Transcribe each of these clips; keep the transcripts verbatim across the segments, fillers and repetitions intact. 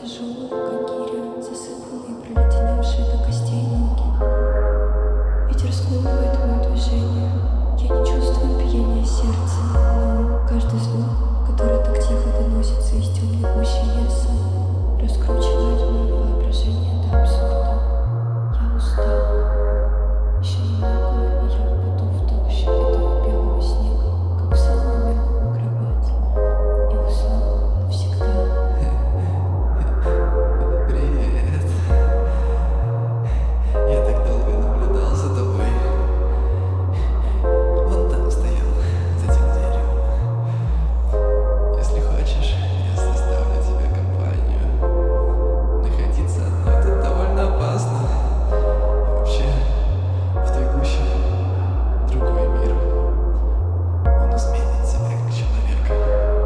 тяжелые, как гиря, засыпанные, проледеневшие до костей ноги. Ветер сковывает мое движение. Я не чувствую биения сердца, но каждый звук, который так тихо доносится из темной гущи леса, раскручивает мое воображение до абсурда. Я устал. Еще немного, и я упаду в толще этого белого снега, как в самую мягкую кровать, и усну навсегда. Привет. Я так долго наблюдал за тобой. Вон там стоял, за тем деревом. Если хочешь, я составлю тебе компанию. Находиться одной тут довольно опасно. И вообще, в той гуще другой мир. Он изменит тебя как человека.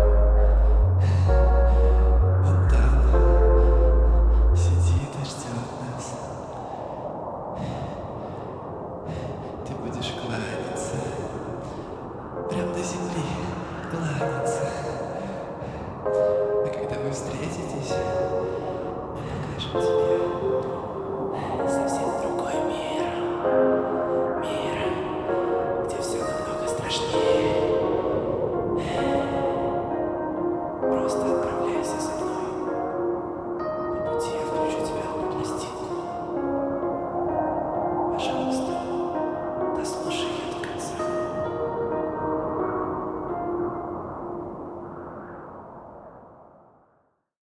Он там сидит и ждет нас. Ты будешь кланяться. Прям до земли кланяться. А когда вы встретитесь, мы покажем тебе совсем другой мир. Мир, где все намного страшнее.